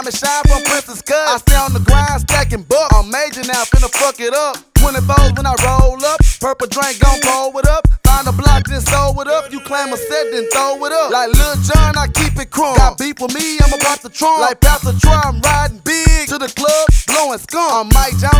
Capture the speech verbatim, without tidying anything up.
Diamond shine from Princess Cut. I stay on the grind, stacking bucks. I'm major now, finna fuck it up. twenty-fours when I roll up. Purple drink gon' pull it up. Find a block, then sew it up. You claim a set, then throw it up. Like Lil Jon, I keep it crunk. Got beef with me, I'm about to trump. Like Pastor Troy, I'm riding big to the club, blowing skunk. I'm Mike Jones.